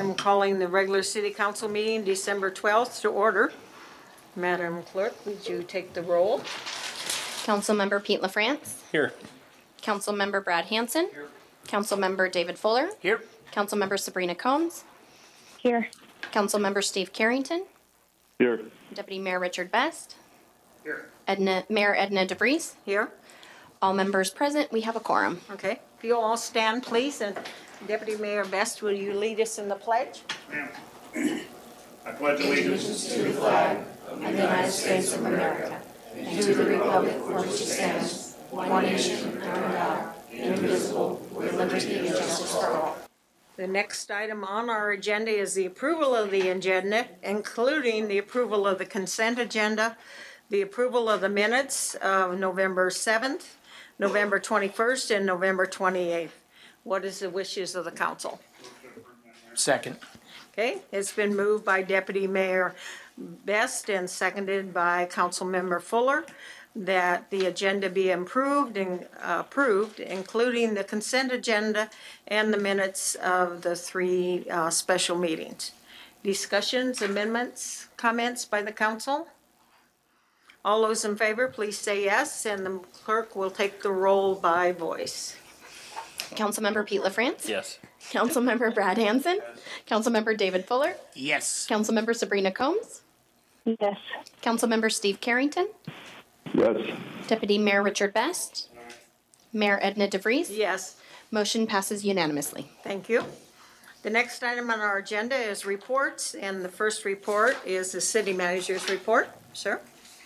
I'm calling the regular city council meeting December 12th to order. Madam Clerk, would you take the roll? Councilmember Pete LaFrance. Here. Councilmember Brad Hansen. Here. Councilmember David Fuller. Here. Councilmember Sabrina Combs. Here. Councilmember Steve Carrington. Here. Deputy Mayor Richard Best. Here. Mayor Edna DeVries. Here. All members present. We have a quorum. Okay. If you'll all stand, please, and Deputy Mayor Best, will you lead us in the pledge? Ma'am. I pledge allegiance To the flag of the United States of America and to the republic for which it stands, one nation under God, indivisible, with liberty and justice for all. The next item on our agenda is the approval of the agenda, including the approval of the consent agenda, the approval of the minutes of November 7th, November 21st, and November 28th. What is the wishes of the council? Second. Okay, it's been moved by Deputy Mayor Best and seconded by Councilmember Fuller that the agenda be approved, including the consent agenda and the minutes of the three special meetings. Discussions, amendments, comments by the council? All those in favor, please say yes, and the clerk will take the roll by voice. Councilmember Pete LaFrance. Yes. Councilmember Brad Hansen. Councilmember David Fuller. Yes. Councilmember Sabrina Combs. Yes. Councilmember Steve Carrington. Yes. Deputy Mayor Richard Best. Mayor Edna DeVries. Yes. Motion passes unanimously. Thank you. The next item on our agenda is reports, and the first report is the city manager's report. Sir?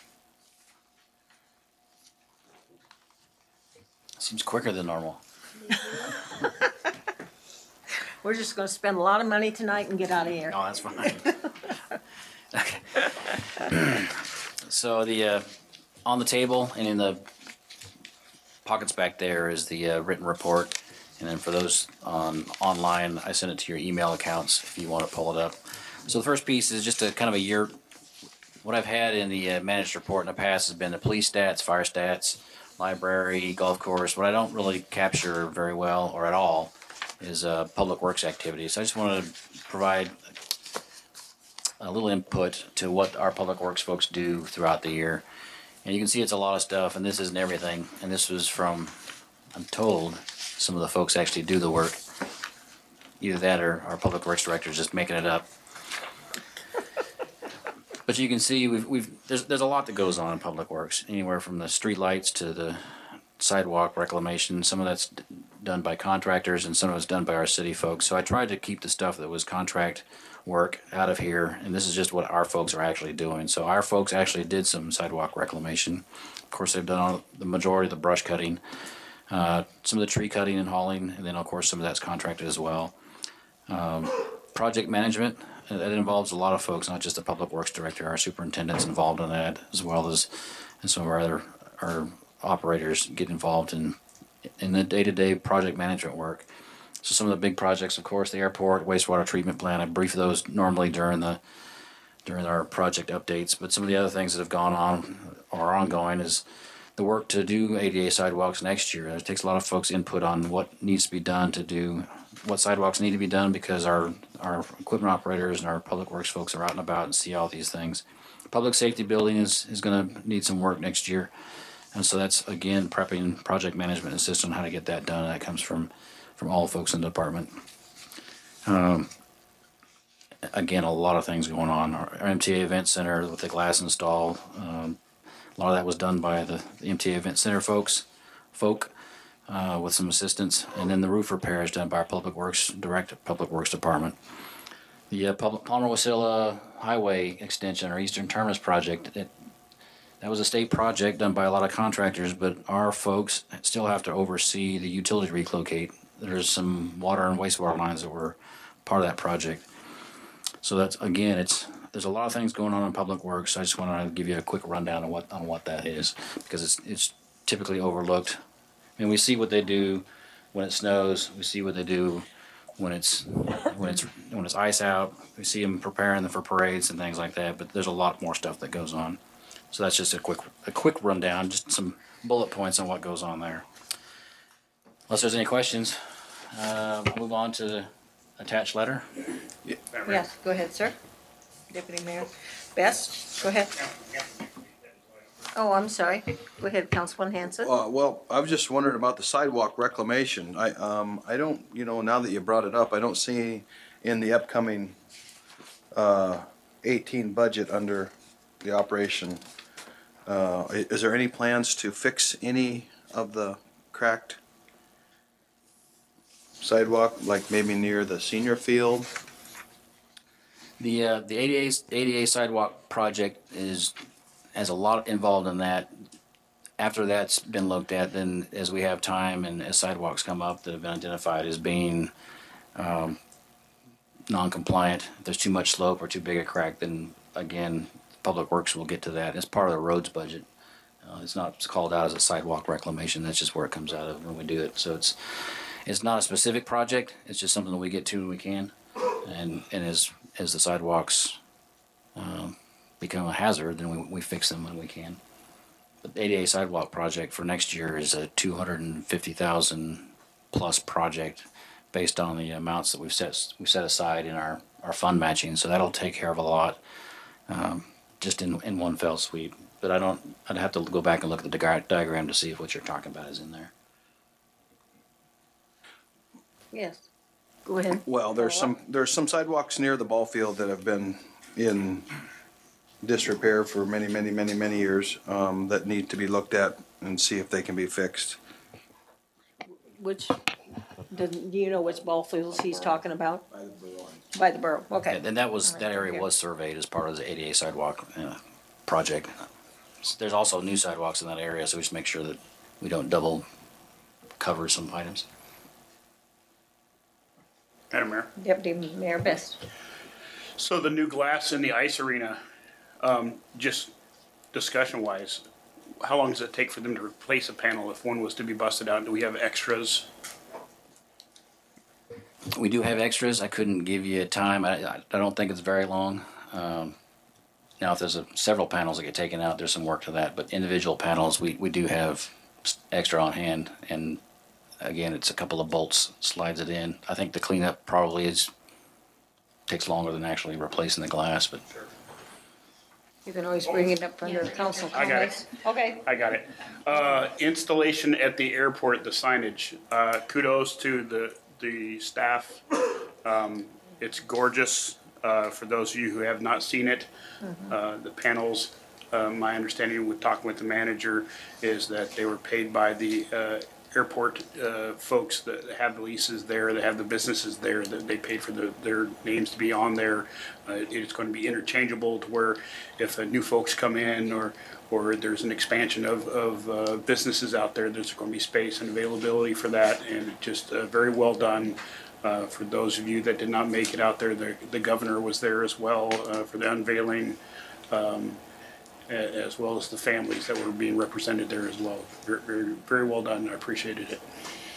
Seems quicker than normal. We're just going to spend a lot of money tonight and get out of here. Oh, that's fine. Okay. So the on the table and in the pockets back there is the written report, and then for those online, I sent it to your email accounts if you want to pull it up. So the first piece is just a kind of a year. What I've had in the managed report in the past has been the police stats, fire stats, library, golf course. What I don't really capture very well or at all is public works activities. So I just wanted to provide a little input to what our public works folks do throughout the year. And you can see it's a lot of stuff, and this isn't everything. And this was from, I'm told, some of the folks actually do the work. Either that or our public works director is just making it up. But you can see there's a lot that goes on in public works, anywhere from the street lights to the sidewalk reclamation. Some of that's done by contractors and some of it's done by our city folks. So I tried to keep the stuff that was contract work out of here, and this is just what our folks are actually doing. So our folks actually did some sidewalk reclamation. Of course, they've done the majority of the brush cutting, some of the tree cutting and hauling, and then of course some of that's contracted as well. Project management, that involves a lot of folks, not just the public works director. Our superintendent's involved in that, as well as and some of our operators get involved in the day-to-day project management work. So some of the big projects, of course, the airport, wastewater treatment plant. I brief those normally during our project updates. But some of the other things that have gone on or are ongoing is the work to do ADA sidewalks next year. It takes a lot of folks' input on what needs to be done to do what sidewalks need to be done, because our equipment operators and our public works folks are out and about and see all these things. Public safety building is going to need some work next year. And so that's, again, prepping project management and assist on how to get that done. And that comes from all folks in the department. Again, a lot of things going on. Our MTA Event Center with the glass install, a lot of that was done by the MTA Event Center folk with some assistance. And then the roof repair is done by our Public Works Department. The Palmer-Wasilla Highway Extension, or Eastern Terminus project, that was a state project done by a lot of contractors, but our folks still have to oversee the utility relocate. There's some water and wastewater lines that were part of that project. So that's, again, there's a lot of things going on in public works. I just want to give you a quick rundown on what that is, because it's typically overlooked. I mean, we see what they do when it snows. We see what they do when it's ice out. We see them preparing for parades and things like that. But there's a lot more stuff that goes on. So that's just a quick rundown, just some bullet points on what goes on there. Unless there's any questions, we'll move on to the attached letter. Yes, go ahead, sir. Deputy Mayor Best, go ahead. Oh, I'm sorry. Go ahead, Councilman Hanson. Well, I was just wondering about the sidewalk reclamation. I don't, now that you brought it up, I don't see in the upcoming 18 budget under the operation. Is there any plans to fix any of the cracked sidewalk, like maybe near the senior field? The ADA sidewalk project has a lot involved in that. After that's been looked at, then as we have time and as sidewalks come up that have been identified as being non-compliant, if there's too much slope or too big a crack, then again, Public Works will get to that. It's part of the roads budget. It's not called out as a sidewalk reclamation. That's just where it comes out of when we do it. So it's not a specific project. It's just something that we get to when we can. And as the sidewalks become a hazard, then we fix them when we can. The ADA sidewalk project for next year is a $250,000 plus project based on the amounts that we've set aside in our fund matching. So that'll take care of a lot just in one fell sweep. But I'd have to go back and look at the diagram to see if what you're talking about is in there. Yes, go ahead. Well, there's some sidewalks near the ball field that have been in disrepair for many years that need to be looked at and see if they can be fixed. Do you know which ball fields he's talking about? By the borough, okay. And that area was surveyed as part of the ADA sidewalk project. There's also new sidewalks in that area, so we just make sure that we don't double cover some items. Madam Mayor. Deputy Mayor Best. So the new glass in the ice arena, just discussion-wise, how long does it take for them to replace a panel if one was to be busted out? Do we have extras? We do have extras. I couldn't give you a time. I don't think it's very long. Now, if there's several panels that get taken out, there's some work to that. But individual panels, we do have extra on hand. And again, it's a couple of bolts, slides it in. I think the cleanup probably takes longer than actually replacing the glass. But You can always bring it up under council I got comments. Okay. I got it. Installation at the airport, the signage. Kudos to the staff. It's gorgeous. For those of you who have not seen it, the panels, my understanding with talking with the manager is that they were paid by the airport folks that have the leases there, that have the businesses there, that they paid for their names to be on there. It's going to be interchangeable to where if new folks come in or there's an expansion of businesses out there, there's going to be space and availability for that, and just very well done. For those of you that did not make it out there, the governor was there as well for the unveiling, as well as the families that were being represented there as well. Very, very, very well done. I appreciated it.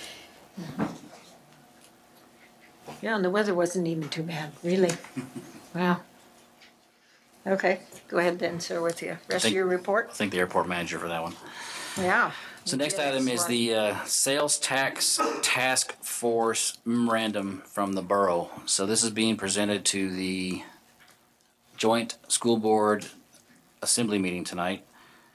Yeah, and the weather wasn't even too bad, really. Wow. Okay, go ahead then, sir, with the rest of your report. I think the airport manager for that one. Yeah. So next item is the sales tax task force memorandum from the borough. So this is being presented to the joint school board assembly meeting tonight.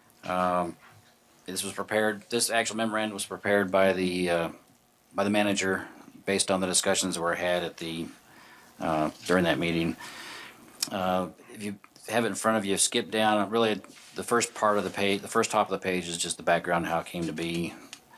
This actual memorandum was prepared by the manager based on the discussions that were had at during that meeting. If you have it in front of you, skip down. Really, the first part of the page, the first top of the page is just the background, how it came to be.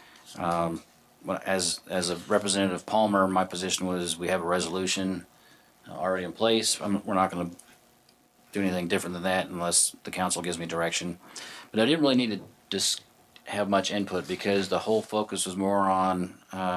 As a representative of Palmer, my position was we have a resolution already in place. We're not going to do anything different than that unless the council gives me direction. But I didn't really need to just have much input because the whole focus was more on.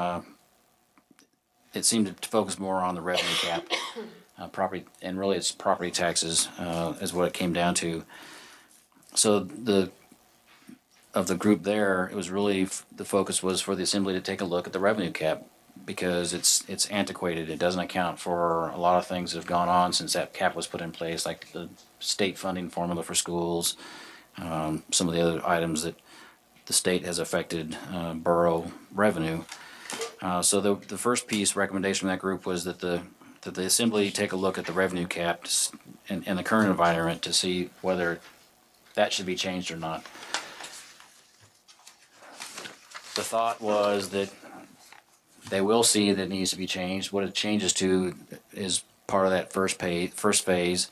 It seemed to focus more on the revenue cap. Property, and really it's property taxes is what it came down to. So of the group there, it was really the focus was for the assembly to take a look at the revenue cap because it's antiquated. It doesn't account for a lot of things that have gone on since that cap was put in place, like the state funding formula for schools, some of the other items that the state has affected borough revenue. So the first piece recommendation from that group was that the that the Assembly take a look at the revenue cap in the current environment to see whether that should be changed or not. The thought was that they will see that it needs to be changed. What it changes to is part of that first phase.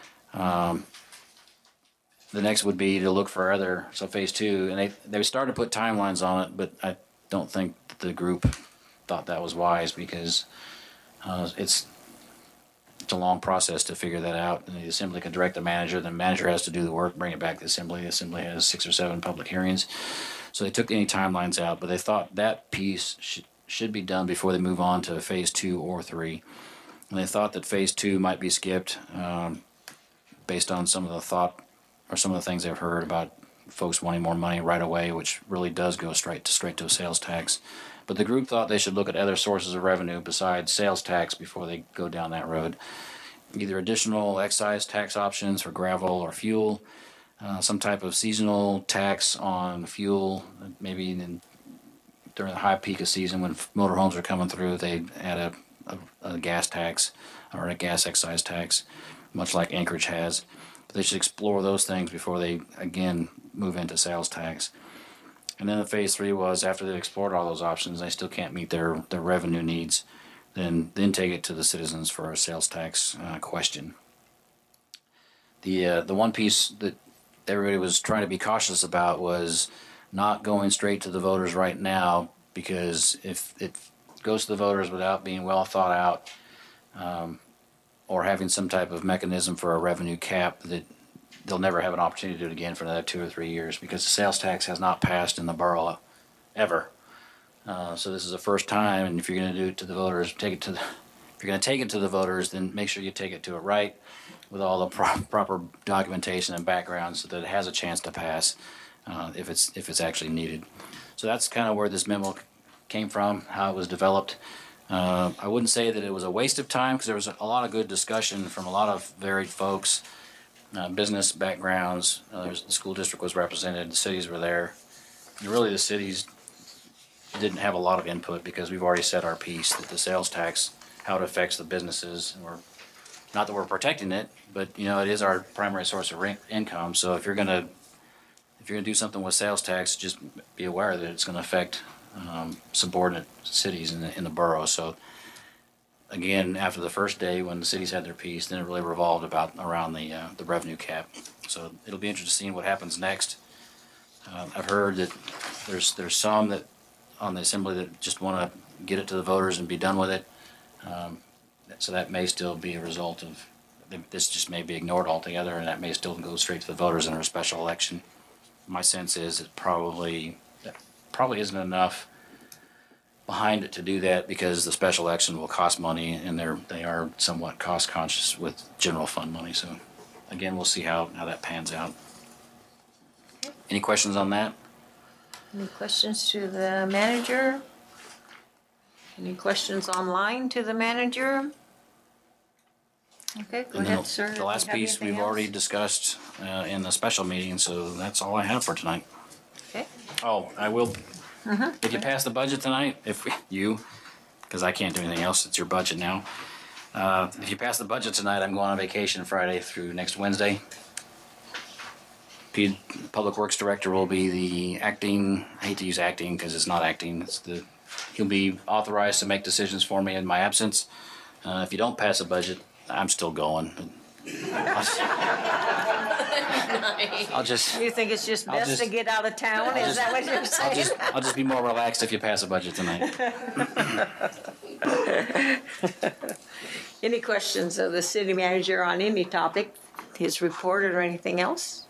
The next would be to look for so phase 2, and they started to put timelines on it, but I don't think that the group thought that was wise because it's a long process to figure that out. And the Assembly can direct the manager. The manager has to do the work, bring it back to the Assembly. The Assembly has 6 or 7 public hearings. So they took any timelines out, but they thought that piece should be done before they move on to phase 2 or 3. And they thought that phase 2 might be skipped based on some of the things they've heard about folks wanting more money right away, which really does go straight to a sales tax. But the group thought they should look at other sources of revenue besides sales tax before they go down that road. Either additional excise tax options for gravel or fuel, some type of seasonal tax on fuel, maybe during the high peak of season when motorhomes are coming through, they add a gas tax or a gas excise tax, much like Anchorage has. But they should explore those things before they, again, move into sales tax. And then the phase 3 was after they've explored all those options, they still can't meet their revenue needs, then take it to the citizens for a sales tax question. The one piece that everybody was trying to be cautious about was not going straight to the voters right now, because if it goes to the voters without being well thought out, or having some type of mechanism for a revenue cap, that they'll never have an opportunity to do it again for another 2 or 3 years, because the sales tax has not passed in the borough ever. So this is the first time, and if you're going to do it to the voters, if you're going to take it to the voters, then make sure you take it to it right, with all the proper documentation and background, so that it has a chance to pass if it's actually needed. So that's kind of where this memo came from, how it was developed. I wouldn't say that it was a waste of time, because there was a lot of good discussion from a lot of varied folks, business backgrounds. The school district was represented, the cities were there. And really the cities didn't have a lot of input, because we've already said our piece, that the sales tax, how it affects the businesses, and not that we're protecting it, but it is our primary source of income. So if you're gonna do something with sales tax, just be aware that it's going to affect subordinate cities in the borough. So again, after the first day when the cities had their piece, then it really revolved around the revenue cap. So it'll be interesting seeing what happens next. I've heard that there's some that on the Assembly that just want to get it to the voters and be done with it. So that may still be a result of this, just may be ignored altogether, and that may still go straight to the voters in a special election. My sense is that probably isn't enough behind it to do that, because the special election will cost money, and they are somewhat cost conscious with general fund money. So again, we'll see how that pans out. Any questions on that? Any questions to the manager? Any questions online to the manager? Okay, go And ahead, sir. the last piece we've already discussed in the special meeting, so that's all I have for tonight. Okay. Oh, I will. If you pass the budget tonight, because I can't do anything else, it's your budget now. If you pass the budget tonight, I'm going on vacation Friday through next Wednesday. Public Works Director will be the acting. I hate to use acting because it's not acting. He'll be authorized to make decisions for me in my absence. If you don't pass a budget, I'm still going. I'll just. You think it's just best to get out of town? Is that what you're saying? I'll just be more relaxed if you pass a budget tonight. Any questions of the city manager on any topic, his report or anything else?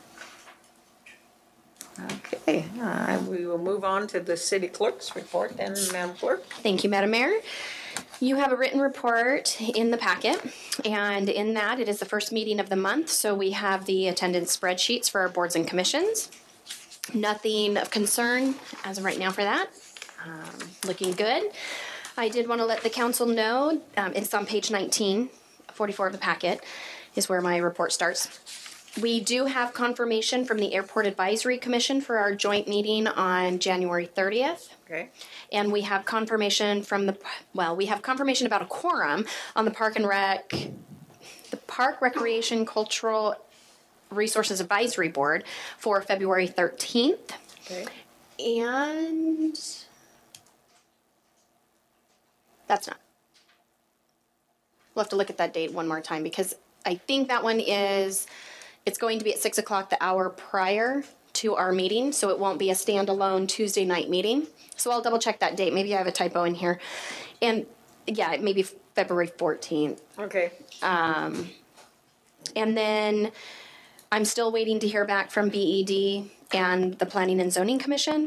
Okay, we will move on to the city clerk's report then, Madam Clerk. Thank you, Madam Mayor. You have a written report in the packet, and in that it is the first meeting of the month, so we have the attendance spreadsheets for our boards and commissions. Nothing of concern as of right now for that. Looking good. I did want to let the council know, it's on page 19, 44 of the packet is where my report starts. We do have confirmation from the Airport Advisory Commission for our joint meeting on January 30th. Okay. And we have confirmation from we have confirmation about a quorum on the Park Recreation Cultural Resources Advisory Board for February 13th. Okay. And that's not. We'll have to look at that date one more time because I think that one it's going to be at 6 o'clock the hour prior to our meeting, so it won't be a standalone Tuesday night meeting. So I'll double check that date. Maybe I have a typo in here. And yeah, maybe February 14th. Okay. And then I'm still waiting to hear back from BED and the Planning and Zoning Commission.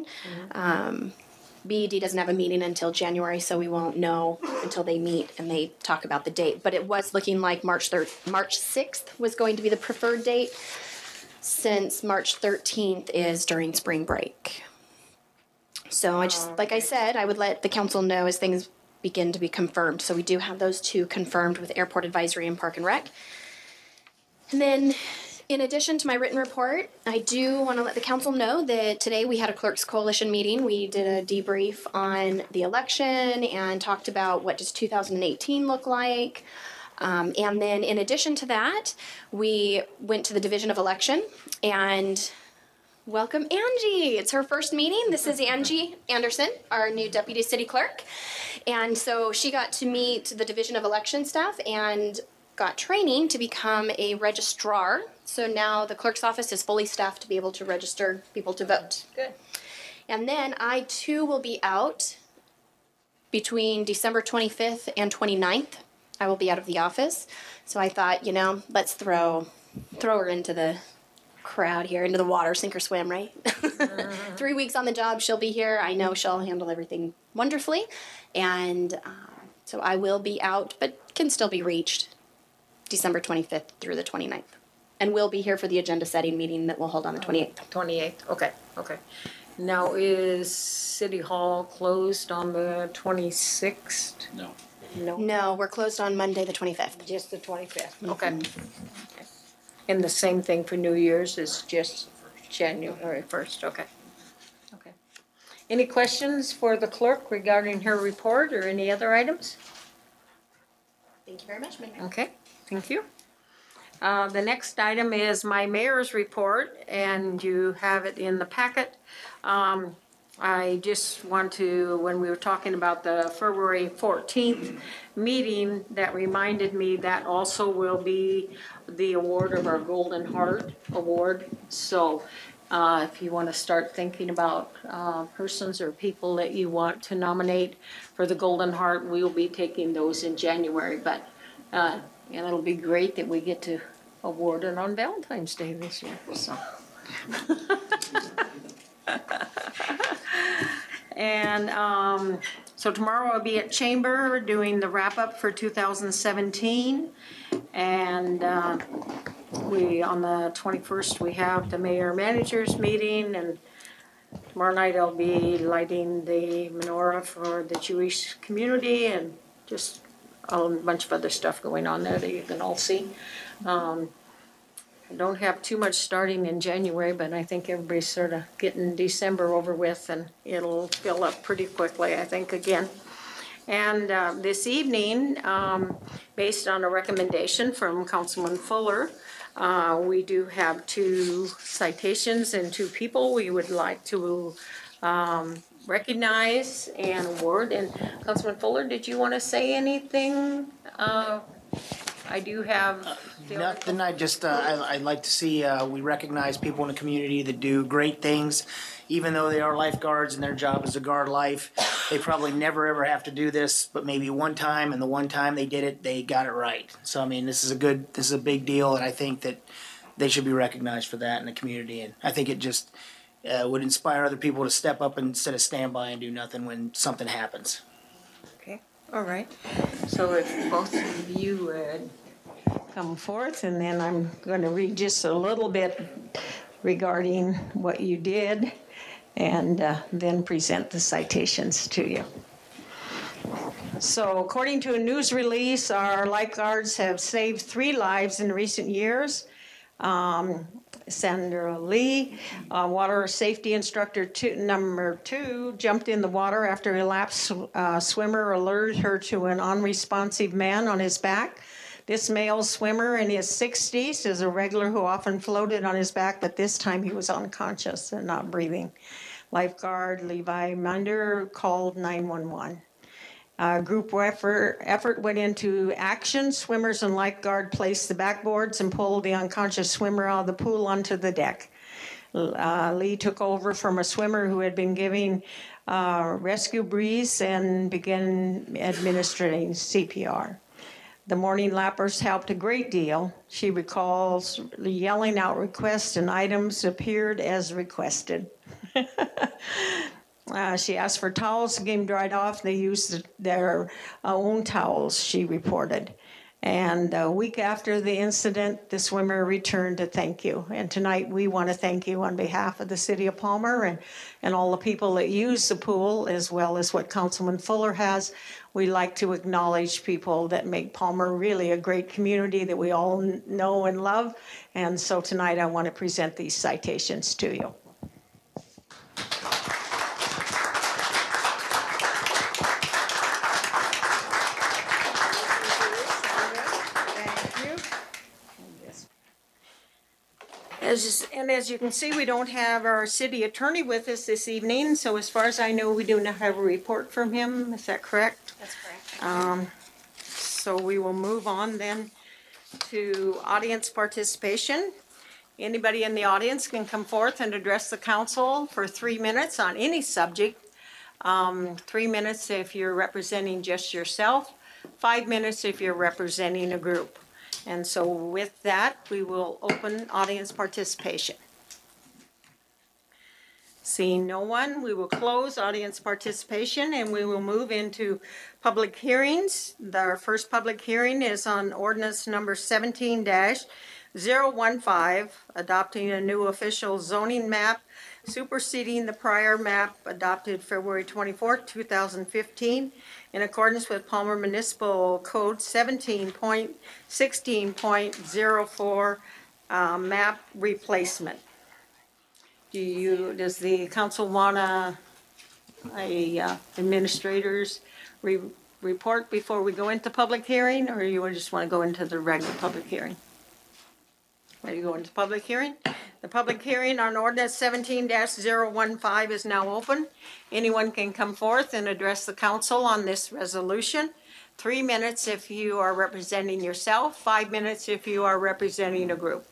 BED doesn't have a meeting until January, so we won't know until they meet and they talk about the date. But it was looking like March 6th was going to be the preferred date, since March 13th is during spring break. So I just, like I said, I would let the council know as things begin to be confirmed. So we do have those two confirmed with Airport Advisory and Park and Rec. And then, in addition to my written report, I do want to let the council know that today we had a Clerks Coalition meeting. We did a debrief on the election and talked about what does 2018 look like. And then in addition to that, we went to the Division of Election and welcome Angie. It's her first meeting. This is Angie Anderson, our new Deputy City Clerk. And so she got to meet the Division of Election staff and got training to become a registrar. So now the clerk's office is fully staffed to be able to register people to vote. Good. And then I too will be out between December 25th and 29th. I will be out of the office. So I thought, let's throw her into the crowd here, into the water, sink or swim, right? 3 weeks on the job, she'll be here. I know she'll handle everything wonderfully. And so I will be out, but can still be reached December 25th through the 29th. And we'll be here for the agenda setting meeting that we'll hold on the 28th. 28th. Okay. Now, is City Hall closed on the 26th? No. No, we're closed on Monday the 25th. Just the 25th. Okay. And the same thing for New Year's is just January 1st. Okay. Any questions for the clerk regarding her report or any other items? Thank you very much, Mayor. Okay, thank you. The next item is my mayor's report, and you have it in the packet. I just want to, when we were talking about the February 14th meeting, that reminded me that also will be the award of our Golden Heart Award. So if you want to start thinking about persons or people that you want to nominate for the Golden Heart, we'll be taking those in January. But and it'll be great that we get to award it on Valentine's Day this year. So. And so tomorrow I'll be at Chamber doing the wrap-up for 2017. And on the 21st, we have the mayor-managers meeting. And tomorrow night I'll be lighting the menorah for the Jewish community and just a bunch of other stuff going on there that you can all see. I don't have too much starting in January, but I think everybody's sort of getting December over with, and it'll fill up pretty quickly, I think, again. And this evening, based on a recommendation from Councilman Fuller, we do have 2 citations and 2 people we would like to recognize and award. And Councilman Fuller, did you want to say anything? I do have nothing. I'd like to see we recognize people in the community that do great things, even though they are lifeguards and their job is to guard life. They probably never ever have to do this, but maybe one time, and the one time they did it, they got it right. So I mean, this is a big deal, and I think that they should be recognized for that in the community. And I think it just would inspire other people to step up instead of stand by and do nothing when something happens. Okay, all right. So if both of you would come forth, and then I'm going to read just a little bit regarding what you did, and then present the citations to you. So according to a news release, our lifeguards have saved 3 lives in recent years. Sandra Lee, water safety instructor number 2, jumped in the water after a lapsed swimmer alerted her to an unresponsive man on his back. This male swimmer in his 60s is a regular who often floated on his back, but this time he was unconscious and not breathing. Lifeguard Levi Munder called 911. Group effort went into action. Swimmers and lifeguard placed the backboards and pulled the unconscious swimmer out of the pool onto the deck. Lee took over from a swimmer who had been giving rescue breaths and began administering CPR. The morning lappers helped a great deal. She recalls yelling out requests and items appeared as requested. She asked for towels to get them dried off. They used their own towels, she reported. And a week after the incident, the swimmer returned to thank you. And tonight we want to thank you on behalf of the city of Palmer and all the people that use the pool, as well as what Councilman Fuller has. We like to acknowledge people that make Palmer really a great community that we all know and love. And so tonight I want to present these citations to you. As you can see, we don't have our city attorney with us this evening, so as far as I know, we do not have a report from him. Is that correct? That's correct. So we will move on then to audience participation. Anybody in the audience can come forth and address the council for 3 minutes on any subject. 3 minutes if you're representing just yourself, 5 minutes if you're representing a group. And so with that, we will open audience participation. Seeing no one, we will close audience participation and we will move into public hearings. Our first public hearing is on ordinance number 17-015, adopting a new official zoning map, superseding the prior map adopted February 24, 2015, in accordance with Palmer Municipal Code 17.16.04, map replacement. Does the council want a administrator's report before we go into public hearing, or you just want to go into the regular public hearing? Ready to go into public hearing? The public hearing on ordinance 17-015 is now open. Anyone can come forth and address the council on this resolution. 3 minutes if you are representing yourself, 5 minutes if you are representing a group.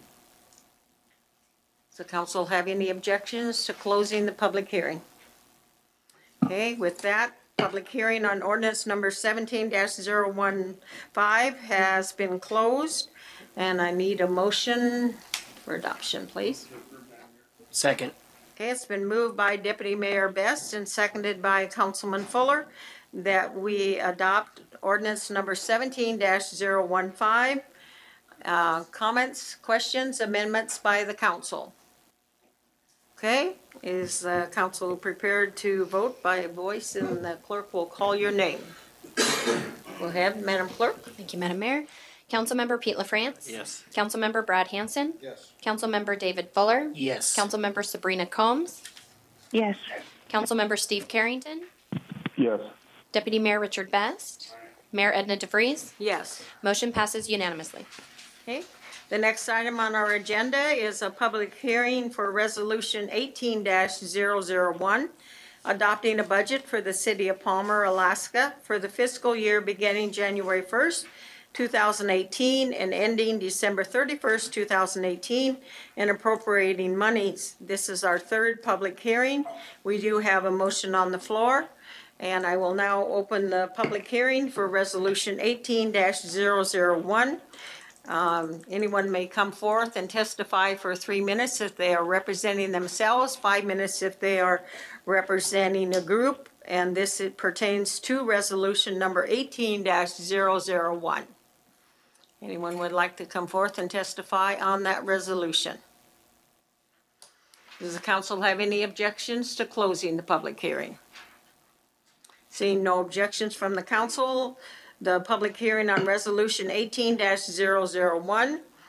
Does the council have any objections to closing the public hearing? Okay, with that, public hearing on ordinance number 17-015 has been closed. And I need a motion for adoption, please. Second. Okay, it's been moved by Deputy Mayor Best and seconded by Councilman Fuller that we adopt ordinance number 17-015. Comments, questions, amendments by the council? Okay, is the council prepared to vote by voice, and the clerk will call your name? Go ahead, Madam Clerk. Thank you, Madam Mayor. Councilmember Pete LaFrance. Yes. Councilmember Brad Hansen. Yes. Councilmember David Fuller. Yes. Councilmember Sabrina Combs. Yes. Councilmember Steve Carrington. Yes. Deputy Mayor Richard Best. Mayor Edna DeVries. Yes. Motion passes unanimously. Okay. The next item on our agenda is a public hearing for Resolution 18-001, adopting a budget for the city of Palmer, Alaska for the fiscal year beginning January 1st, 2018 and ending December 31st, 2018, and appropriating monies. This is our third public hearing. We do have a motion on the floor, and I will now open the public hearing for Resolution 18-001. Anyone may come forth and testify for 3 minutes if they are representing themselves, 5 minutes if they are representing a group, and this it pertains to resolution number 18-001. Anyone would like to come forth and testify on that resolution? Does the council have any objections to closing the public hearing? Seeing no objections from the council, the public hearing on resolution 18-001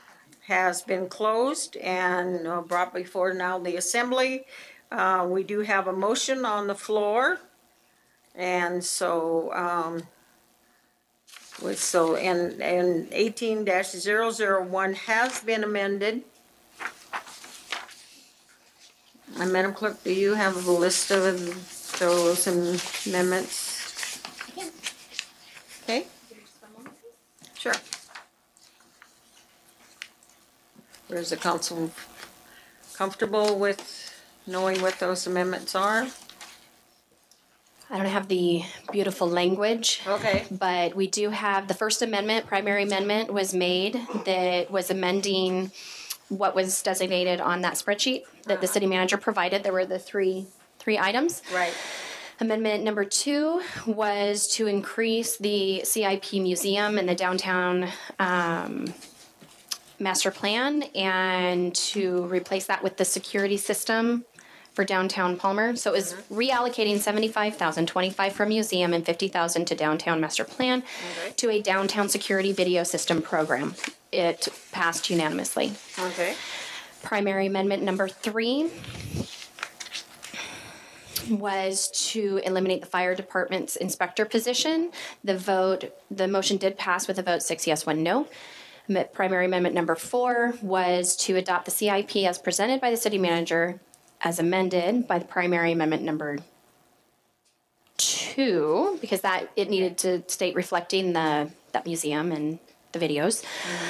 has been closed and brought before now the assembly. We do have a motion on the floor. And so, and 18-001 has been amended. And Madam Clerk, do you have a list of those amendments? Okay, sure. Is the council comfortable with knowing what those amendments are? I don't have the beautiful language. Okay. But we do have the First Amendment, primary amendment was made that was amending what was designated on that spreadsheet that the city manager provided. There were the three items. Right. Amendment number 2 was to increase the CIP museum in the downtown master plan and to replace that with the security system for downtown Palmer. So it was reallocating $75,000, $25,000 for museum and $50,000 to downtown master plan to a downtown security video system program. It passed unanimously. Okay. Primary amendment number 3 was to eliminate the fire department's inspector position. The motion did pass with a vote 6 yes, 1 no. Primary amendment number 4 was to adopt the CIP as presented by the city manager as amended by the primary amendment number 2, because that it needed to state reflecting that museum and the videos.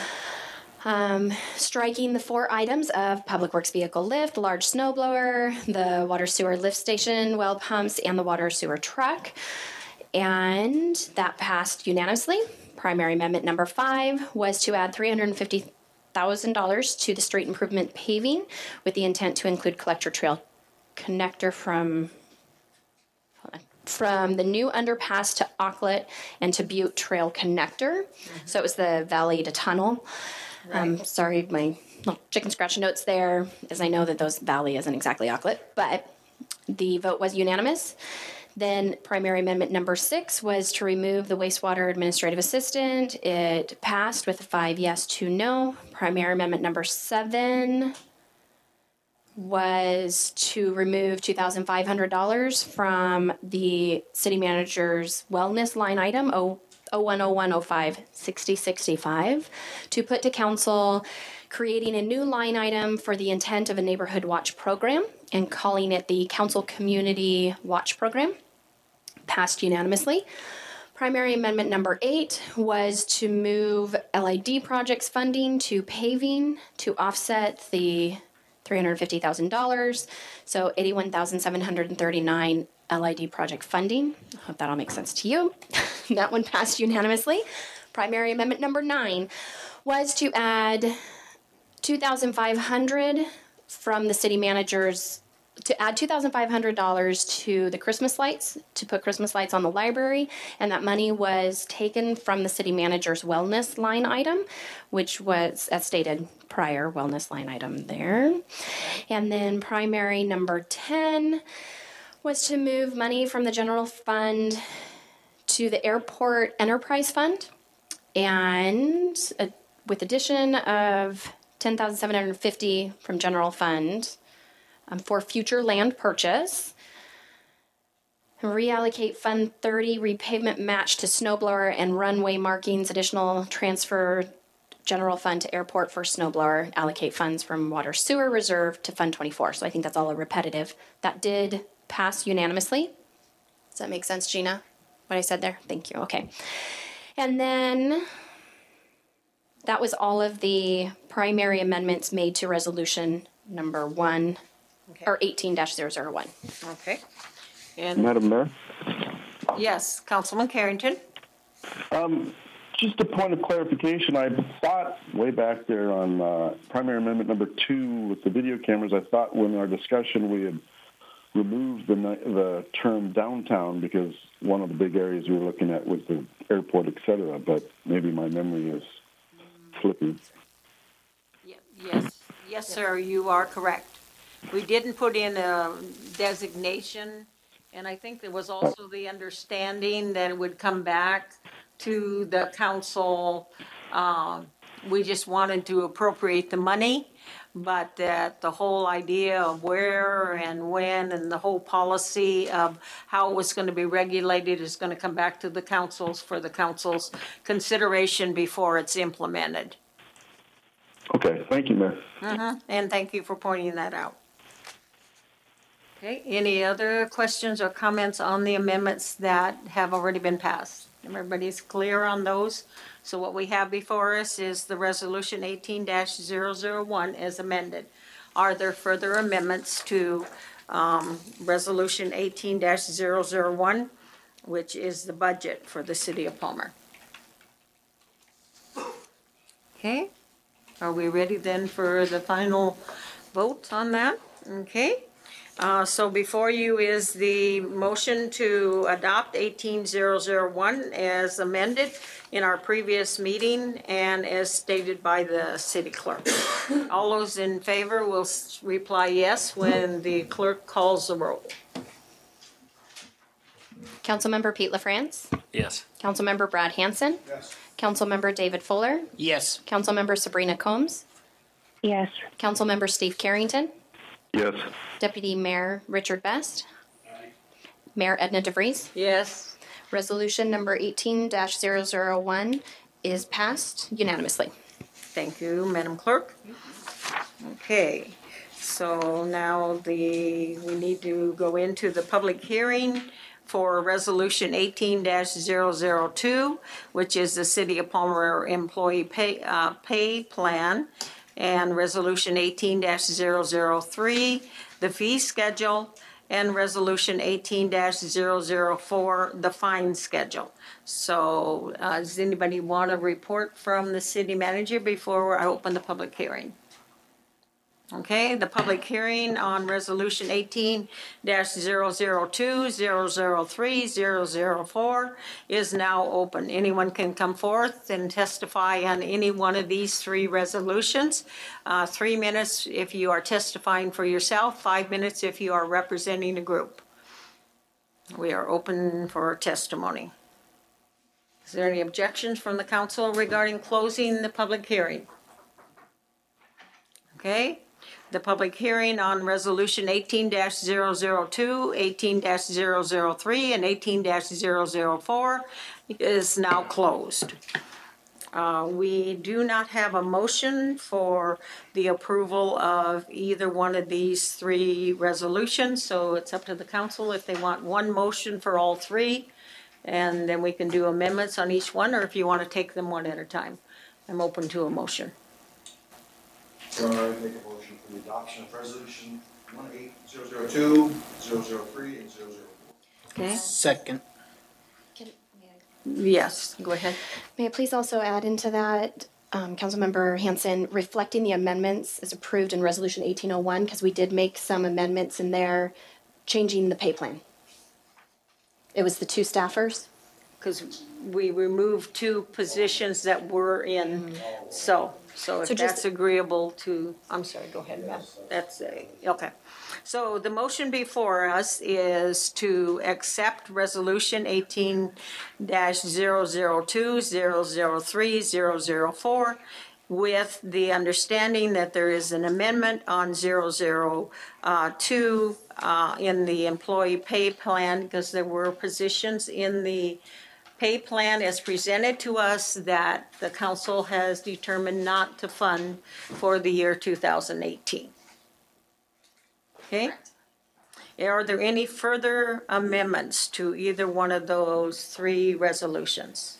Striking the 4 items of public works vehicle lift, large snow blower, the water sewer lift station, well pumps, and the water sewer truck. And that passed unanimously. Primary amendment number 5 was to add $350,000 to the street improvement paving with the intent to include collector trail connector from the new underpass to Aucklet and to Butte Trail connector. So it was the valley to tunnel. Sorry, my little chicken scratch notes there, as I know that those valley isn't exactly Aucklet, but the vote was unanimous. Then primary amendment number 6 was to remove the wastewater administrative assistant. It passed with a 5 yes, 2 no. Primary amendment number 7 was to remove $2,500 from the city manager's wellness line item 0101056065 to put to council, creating a new line item for the intent of a neighborhood watch program and calling it the Council Community Watch Program. Passed unanimously. Primary amendment number 8 was to move LID projects funding to paving to offset the $350,000. So $81,739 LID project funding. I hope that all makes sense to you. That one passed unanimously. Primary amendment number 9 was to add $2,500 from the city manager's, to add $2,500 to the Christmas lights, to put Christmas lights on the library, and that money was taken from the city manager's wellness line item, which was, as stated prior, wellness line item there. And then primary number 10 was to move money from the general fund to the airport enterprise fund, and with addition of $10,750 from general fund for future land purchase. Reallocate Fund 30 repavement match to snowblower and runway markings. Additional transfer general fund to airport for snowblower. Allocate funds from water sewer reserve to Fund 24. So I think that's all a repetitive. That did pass unanimously. Does that make sense, Gina? What I said there? Thank you. Okay. And then that was all of the primary amendments made to resolution number 1. Okay. Or 18-001. Okay. And Madam Mayor? yes, Councilman Carrington. Just a point of clarification. I thought way back there on primary amendment number 2 with the video cameras, I thought when our discussion we had removed the term downtown because one of the big areas we were looking at was the airport, et cetera, but maybe my memory is flipping. Yes, sir, you are correct. We didn't put in a designation, and I think there was also the understanding that it would come back to the council We just wanted to appropriate the money, but that the whole idea of where and when and the whole policy of how it was going to be regulated is going to come back to the councils for the council's consideration before it's implemented. Okay, thank you, Mayor. And thank you for pointing that out. Okay, any other questions or comments on the amendments that have already been passed? Everybody's clear on those? So what we have before us is the resolution 18-001 as amended. Are there further amendments to resolution 18-001, which is the budget for the city of Palmer? Okay, are we ready then for the final vote on that? Okay. So before you is the motion to adopt 18-001 as amended in our previous meeting and as stated by the city clerk. All those in favor will reply yes when the clerk calls the roll. Councilmember Pete LaFrance, Yes. Councilmember Brad Hansen, Yes. Councilmember David Fuller, Yes. Councilmember Sabrina Combs, Yes. Councilmember Steve Carrington, Yes. Deputy Mayor Richard Best, Mayor Edna DeVries. Yes. Resolution number 18-001 is passed unanimously. Thank you, Madam Clerk. Okay, so now we need to go into the public hearing for Resolution 18-002, which is the City of Palmer Employee Pay Plan, and Resolution 18-003, the fee schedule, and Resolution 18-004, the fine schedule. So does anybody want a report from the city manager before I open the public hearing? Okay, the public hearing on Resolution 18-002, 003, 004 is now open. Anyone can come forth and testify on any one of these three resolutions. 3 minutes if you are testifying for yourself, 5 minutes if you are representing a group. We are open for testimony. Is there any objections from the council regarding closing the public hearing? Okay. The public hearing on Resolution 18-002, 18-003, and 18-004 is now closed. We do not have a motion for the approval of either one of these three resolutions, so it's up to the council if they want one motion for all three, and then we can do amendments on each one, or if you want to take them one at a time. I'm open to a motion. So I make a motion for the adoption of resolution 18-002, 003, and 004. Okay? Second. Yes, go ahead. May I please also add into that, Councilmember Hansen, reflecting the amendments as approved in Resolution 1801, because we did make some amendments in there, changing the pay plan. It was the two staffers. Because we removed two positions that were in, so if So just- that's agreeable to, I'm sorry, go ahead, Matt. That's, okay. So the motion before us is to accept Resolution 18-002, 003, 004, with the understanding that there is an amendment on 002 in the employee pay plan, because there were positions in the pay plan as presented to us that the council has determined not to fund for the year 2018. Okay? Are there any further amendments to either one of those three resolutions?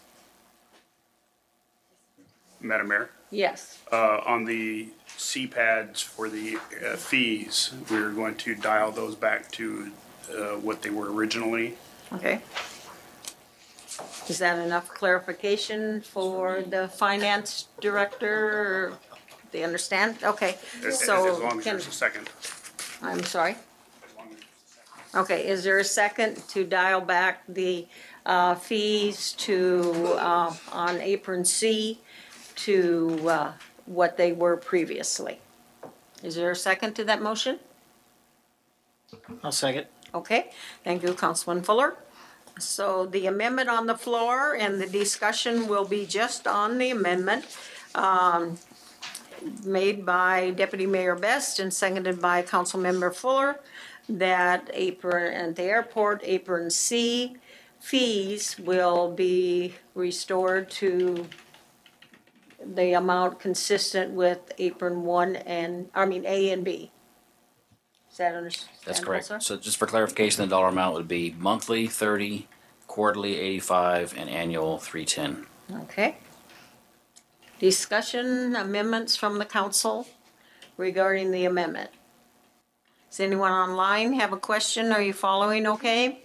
Madam Mayor, Yes. on the CPADs for the fees, we're going to dial those back to what they were originally. Okay. Is that enough clarification for the finance director? They understand? Okay, As so long as there's a second. I'm sorry? Okay, is there a second to dial back the fees to, on apron C to what they were previously? Is there a second to that motion? I'll second. Okay, thank you, Councilman Fuller. So the amendment on the floor and the discussion will be just on the amendment. made by Deputy Mayor Best and seconded by Councilmember Fuller, that apron at the airport, apron C fees will be restored to the amount consistent with apron one and, A and B. Is that understandable, That's correct. sir? So just for clarification, the dollar amount would be monthly 30, quarterly 85, and annual 310. Okay. Discussion, amendments from the council regarding the amendment. Does anyone online have a question? Are you following okay?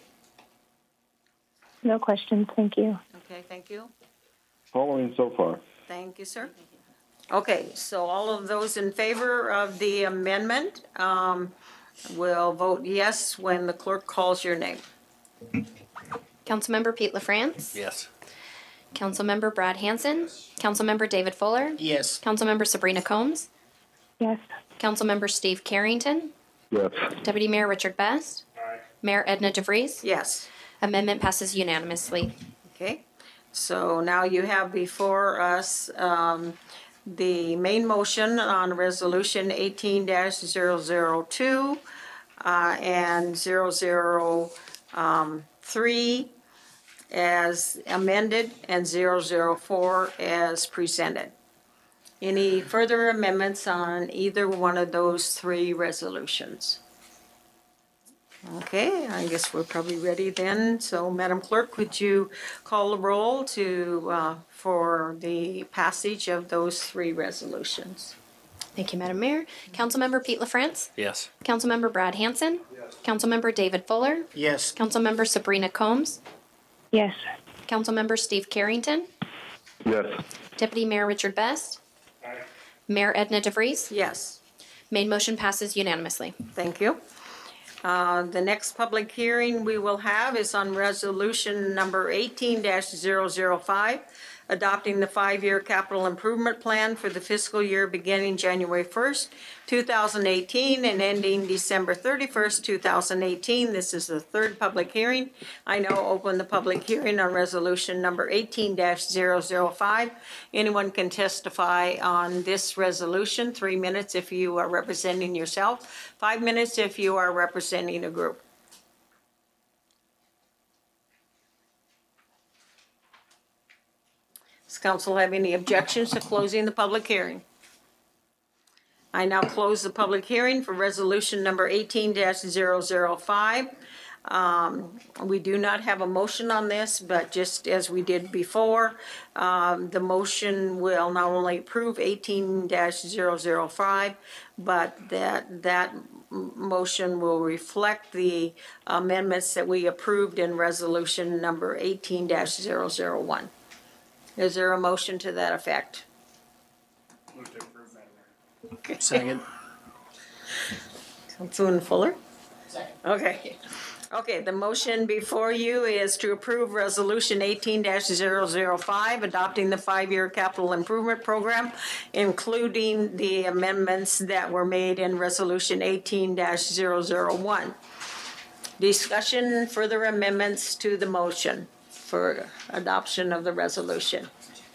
No questions. Thank you. Okay, thank you. Following so far. Thank you, sir. Okay, so all of those in favor of the amendment will vote yes when the clerk calls your name. Councilmember Pete LaFrance. Yes. Councilmember Brad Hansen. Councilmember David Fuller. Yes. Councilmember Sabrina Combs. Yes. Councilmember Steve Carrington. Yes. Deputy Mayor Richard Best. Mayor Edna DeVries. Yes. Amendment passes unanimously. Okay, so now you have before us the main motion on resolution 18-002 and 003 as amended and 004 as presented. Any further amendments on either one of those three resolutions? Okay, I guess we're probably ready then. So, Madam Clerk, would you call the roll for the passage of those three resolutions? Thank you, Madam Mayor. Councilmember Pete LaFrance. Yes. Councilmember Brad Hansen. Councilmember David Fuller. Yes. Councilmember Sabrina Combs. Yes. Councilmember Steve Carrington. Yes. Deputy Mayor Richard Best. Mayor Edna DeVries. Yes, Main motion passes unanimously. thank you. The next public hearing we will have is on resolution number 18-005, adopting the 5-year capital improvement plan for the fiscal year beginning January 1st, 2018 and ending December 31st, 2018. This is the third public hearing. I now open the public hearing on resolution number 18-005. Anyone can testify on this resolution. 3 minutes if you are representing yourself, 5 minutes if you are representing a group. Does council have any objections to closing the public hearing? I now close the public hearing for resolution number 18-005. We do not have a motion on this, but just as we did before, the motion will not only approve 18-005, but that motion will reflect the amendments that we approved in resolution number 18-001. Is there a motion to that effect? Move to approve, Madam Mayor. Okay. Second. Councilman Fuller? Second. Okay. Okay, the motion before you is to approve resolution 18-005, adopting the 5-year capital improvement program, including the amendments that were made in resolution 18-001. Discussion, further amendments to the motion for adoption of the resolution.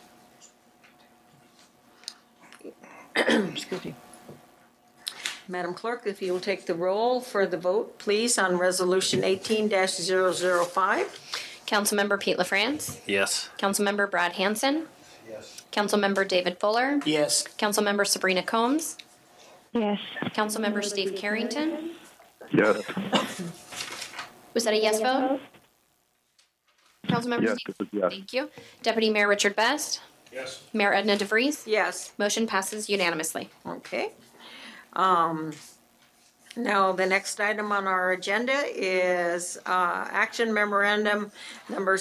Excuse me. Madam Clerk, if you will take the roll for the vote, please, on resolution 18-005. Councilmember Pete LaFrance. Yes. Councilmember Brad Hansen. Yes. Councilmember David Fuller. Yes. Councilmember Sabrina Combs. Yes. Councilmember Steve Carrington. Yes. Was that a yes vote? Councilmember Yes, Steve. it was yes. Thank you. Deputy Mayor Richard Best. Yes. Mayor Edna DeVries. Yes, Motion passes unanimously. okay. Now, the next item on our agenda is action memorandum number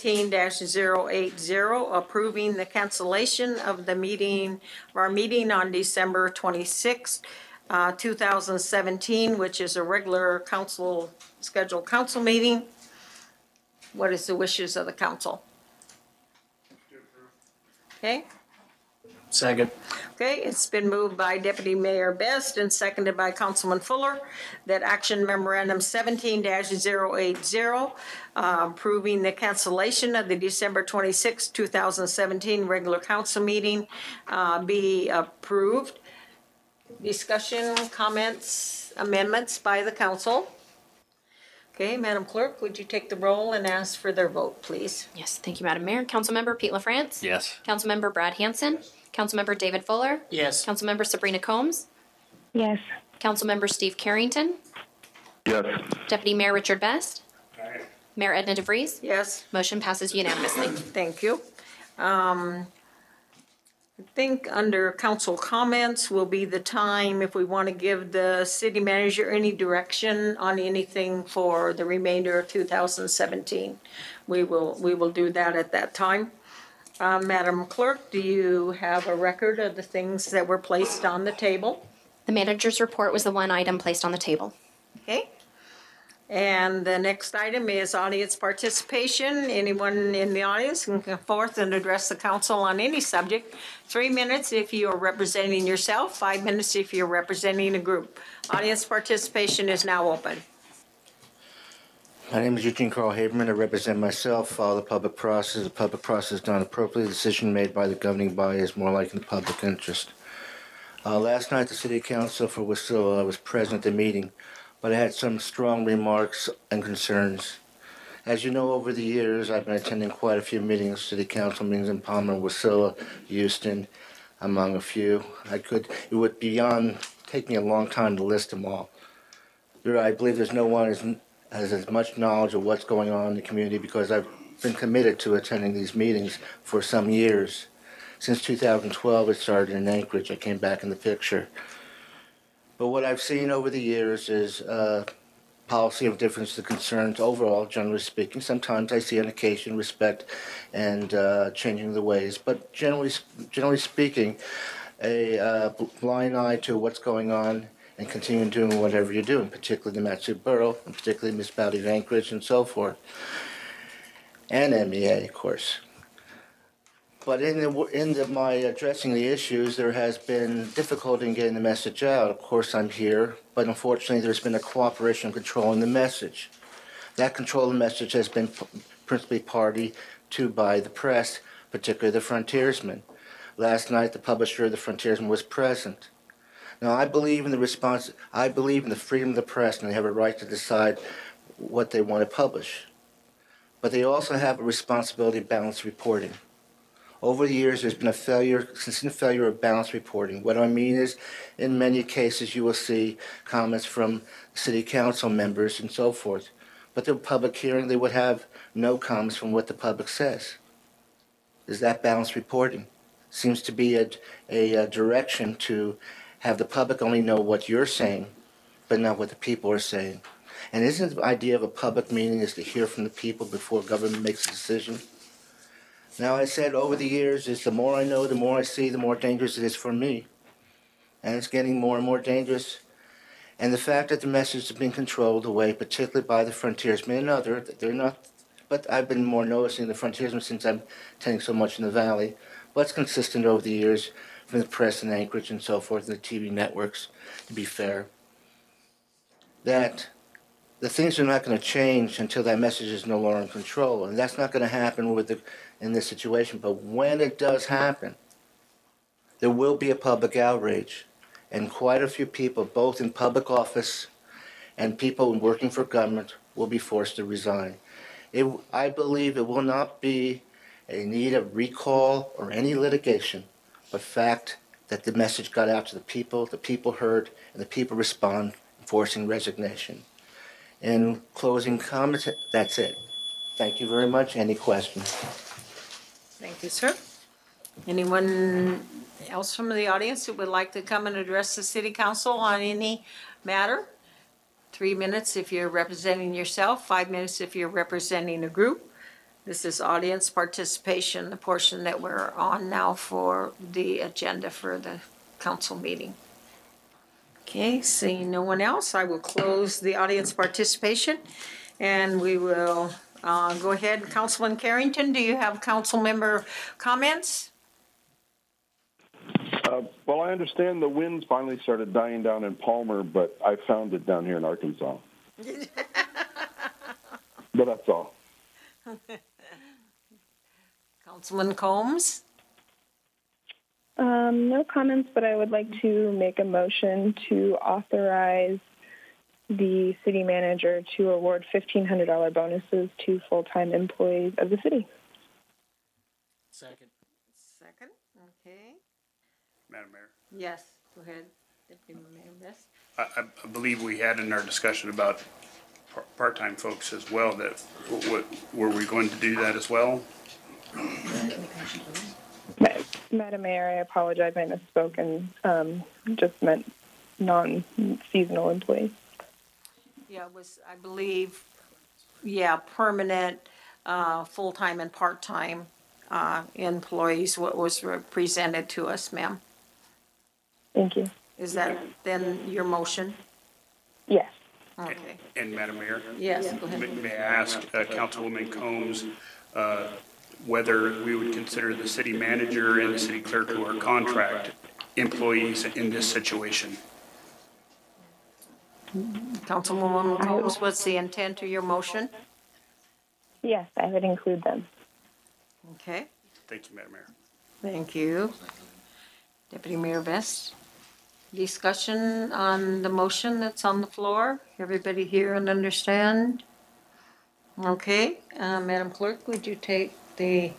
17-080, approving the cancellation of our meeting on December 26th, 2017, which is a regular scheduled council meeting. What is the wishes of the council? Okay. Second. Okay, it's been moved by Deputy Mayor Best and seconded by Councilman Fuller that action memorandum 17-080, approving the cancellation of the December 26, 2017 regular council meeting, be approved. Discussion, comments, amendments by the council. Okay, Madam Clerk, would you take the roll and ask for their vote, please? Yes, thank you, Madam Mayor. Councilmember Pete LaFrance? Yes. Councilmember Brad Hansen? Councilmember David Fuller? Yes. Councilmember Sabrina Combs? Yes. Councilmember Steve Carrington? Yes. Deputy Mayor Richard Best? Aye. Mayor Edna DeVries? Yes. Motion passes unanimously. Thank you. I think under council comments will be the time if we want to give the city manager any direction on anything for the remainder of 2017. We will do that at that time. Madam Clerk, do you have a record of the things that were placed on the table? The manager's report was the one item placed on the table. Okay. And the next item is audience participation. Anyone in the audience can come forth and address the council on any subject. 3 minutes if you are representing yourself, 5 minutes if you're representing a group. Audience participation is now open. My name is Eugene Carl Haberman. I represent myself, follow the public process. The public process done appropriately. The decision made by the governing body is more like in the public interest. Last night, the City Council for Wasilla was present at the meeting, but I had some strong remarks and concerns. As you know, over the years, I've been attending quite a few meetings, City Council meetings in Palmer, Wasilla, Houston, among a few. It would take me a long time to list them all. I believe there's no one who has as much knowledge of what's going on in the community because I've been committed to attending these meetings for some years. Since 2012, it started in Anchorage. I came back in the picture. But what I've seen over the years is policy of difference to concerns overall, generally speaking. Sometimes I see on occasion respect and changing the ways. But generally speaking, a blind eye to what's going on and continue doing whatever you're doing, particularly the Mat-Su Borough, and particularly municipality of Anchorage and so forth. And MEA, of course. But in my addressing the issues, there has been difficulty in getting the message out. Of course, I'm here, but unfortunately, there's been a cooperation in controlling the message. That control of the message has been principally party to by the press, particularly the Frontiersman. Last night, the publisher of the Frontiersman was present. Now, I believe in the freedom of the press, and they have a right to decide what they want to publish. But they also have a responsibility of balanced reporting. Over the years, there's been a consistent failure of balanced reporting. What I mean is, in many cases, you will see comments from city council members and so forth. But the public hearing, they would have no comments from what the public says. Is that balanced reporting? Seems to be a direction to have the public only know what you're saying, but not what the people are saying. And isn't the idea of a public meeting is to hear from the people before government makes a decision? Now, I said over the years is the more I know, the more I see, the more dangerous it is for me. And it's getting more and more dangerous. And the fact that the message is being controlled away, particularly by the Frontiersmen and others, they're not, but I've been more noticing the Frontiersmen since I'm attending so much in the Valley. But it's consistent over the years from the press in Anchorage and so forth, and the TV networks, to be fair, that the things are not going to change until that message is no longer in control. And that's not going to happen in this situation. But when it does happen, there will be a public outrage. And quite a few people, both in public office and people working for government, will be forced to resign. I believe it will not be a need of recall or any litigation, but fact that the message got out to the people heard, and the people respond, forcing resignation. In closing comments, that's it. Thank you very much. Any questions? Thank you, sir. Anyone else from the audience who would like to come and address the city council on any matter? 3 minutes if you're representing yourself, 5 minutes if you're representing a group. This is audience participation, the portion that we're on now for the agenda for the council meeting. Okay, seeing no one else, I will close the audience participation, and we will go ahead. Councilman Carrington, do you have council member comments? Well, I understand the winds finally started dying down in Palmer, but I found it down here in Arkansas. But that's all. Councilman Combs? No comments, but I would like to make a motion to authorize the city manager to award $1,500 bonuses to full-time employees of the city. Second. Second, okay. Madam Mayor. Yes, go ahead, Deputy Mayor Best. I believe we had in our discussion about part-time folks as well, that, were we going to do that as well? Madam Mayor, I apologize. I misspoke and just meant non-seasonal employees. Yeah, it was, I believe, permanent, full-time and part-time employees, what was presented to us, ma'am. Thank you. Is that then your motion? Yes. Okay. And Madam Mayor? Yes, go ahead. May I ask Councilwoman Combs whether we would consider the city manager and the city clerk, who are contract employees, in this situation? Councilwoman Combs, what's the intent of your motion? Yes, I would include them. Okay, Thank you, Madam Mayor. thank you. Deputy Mayor Best, discussion on the motion that's on the floor? Everybody hear and understand? Okay, Madam Clerk, would you take the,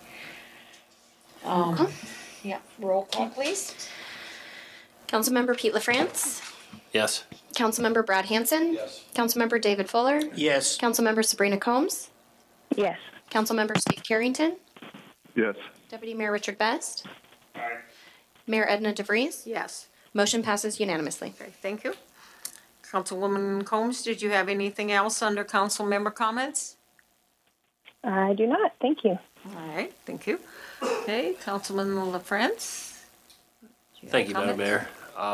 roll call, please? Councilmember Pete LaFrance, Yes. Councilmember Brad Hansen, Yes. Councilmember David Fuller, Yes. Councilmember Sabrina Combs, Yes. Councilmember Steve Carrington, Yes. Deputy Mayor Richard Best, Aye. Mayor Edna DeVries. Yes, Motion passes unanimously. okay, thank you. Councilwoman Combs, did you have anything else under council member comments? I do not. Thank you. All right, thank you. Okay, Councilman LaFrance? Thank you, Madam Mayor.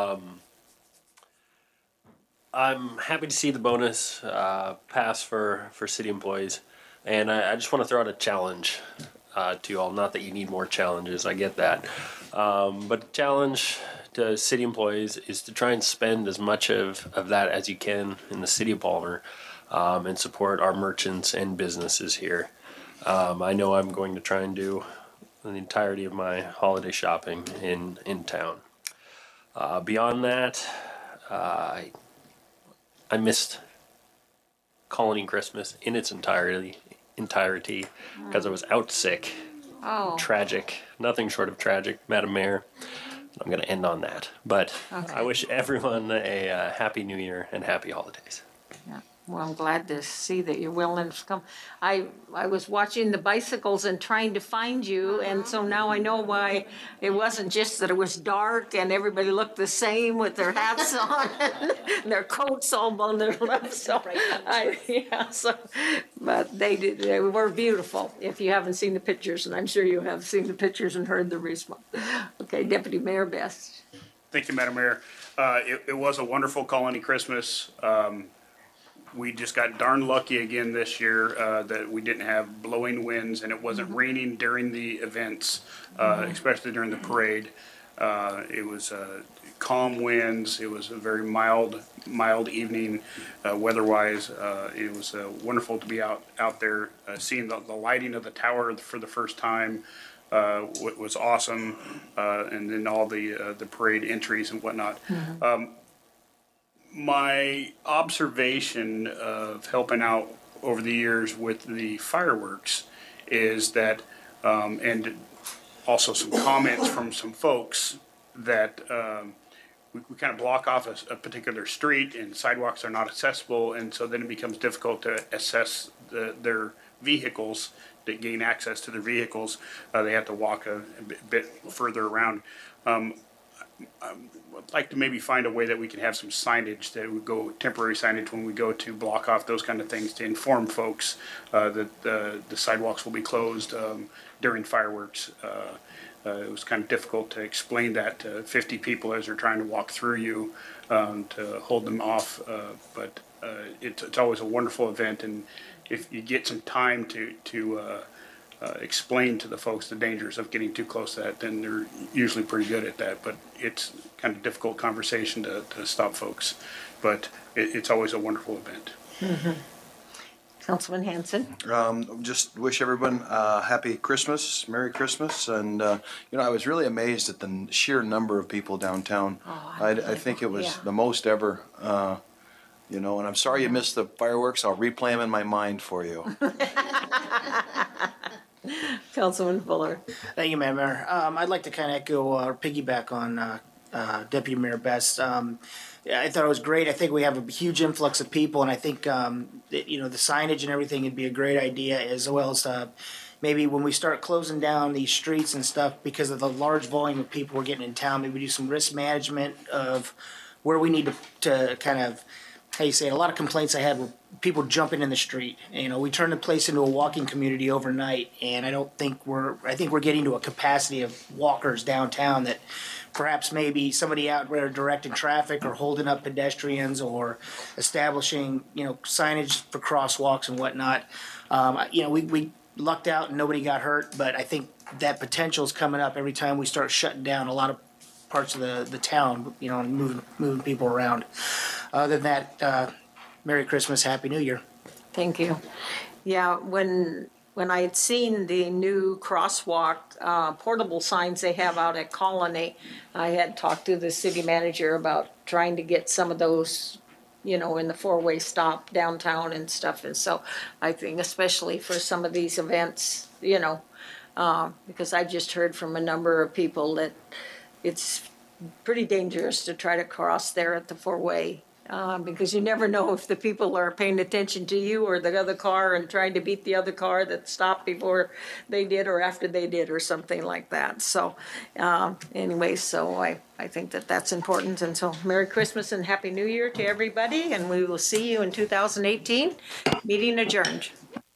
I'm happy to see the bonus pass for city employees. And I just want to throw out a challenge to you all. Not that you need more challenges, I get that. But the challenge to city employees is to try and spend as much of that as you can in the city of Palmer and support our merchants and businesses here. I know I'm going to try and do the entirety of my holiday shopping in town. Beyond that, I missed Colony Christmas in its entirety because I was out sick. Oh, Tragic, nothing short of tragic, Madam Mayor. I'm going to end on that. But I wish everyone a happy New Year and happy holidays. yeah. Well, I'm glad to see that you're willing to come. I was watching the bicycles and trying to find you, and so now I know why it wasn't just that it was dark and everybody looked the same with their hats on and their coats all bundled up. So, but they were beautiful. If you haven't seen the pictures, and I'm sure you have seen the pictures and heard the response. Okay, Deputy Mayor Best. Thank you, Madam Mayor. It was a wonderful Colony Christmas. We just got darn lucky again this year that we didn't have blowing winds, and it wasn't raining during the events, especially during the parade. It was calm winds. It was a very mild evening weather-wise. It was wonderful to be out there seeing the lighting of the tower for the first time. Was awesome, and then all the parade entries and whatnot. My observation of helping out over the years with the fireworks is that, and also some comments from some folks, that we kind of block off a particular street and sidewalks are not accessible, and so then it becomes difficult to assess their vehicles, to gain access to their vehicles. They have to walk a bit further around. I'd like to maybe find a way that we can have some signage that would go, temporary signage when we go to block off those kind of things, to inform folks that the sidewalks will be closed during fireworks. It was kind of difficult to explain that to 50 people as they're trying to walk through you, to hold them off. But it's always a wonderful event, and if you get some time to explain to the folks the dangers of getting too close to that, then they're usually pretty good at that. But it's kind of difficult conversation to stop folks. But it's always a wonderful event. Councilman Hanson? Just wish everyone happy Christmas, Merry Christmas, and I was really amazed at the sheer number of people downtown. I think it was the most ever. And I'm sorry you missed the fireworks. I'll replay them in my mind for you. Councilman Fuller? Thank you, Madam Mayor. I'd like to kind of echo or piggyback on Deputy Mayor Best. I thought it was great. I think we have a huge influx of people, and I think the signage and everything would be a great idea, as well as maybe when we start closing down these streets and stuff because of the large volume of people we're getting in town, maybe do some risk management of where we need to kind of, how you say it, a lot of complaints I had with people jumping in the street. We turned the place into a walking community overnight, and I think we're getting to a capacity of walkers downtown that perhaps maybe somebody out there directing traffic or holding up pedestrians or establishing, signage for crosswalks and whatnot. We lucked out and nobody got hurt, but I think that potential is coming up every time we start shutting down a lot of parts of the town, and moving people around. Other than that, Merry Christmas, Happy New Year. Thank you. Yeah, when I had seen the new crosswalk portable signs they have out at Colony, I had talked to the city manager about trying to get some of those, in the four-way stop downtown and stuff. And so I think especially for some of these events, because I just heard from a number of people that it's pretty dangerous to try to cross there at the four-way. Because you never know if the people are paying attention to you or the other car and trying to beat the other car that stopped before they did or after they did or something like that. So anyway, I think that's important. And so Merry Christmas and Happy New Year to everybody, and we will see you in 2018. Meeting adjourned.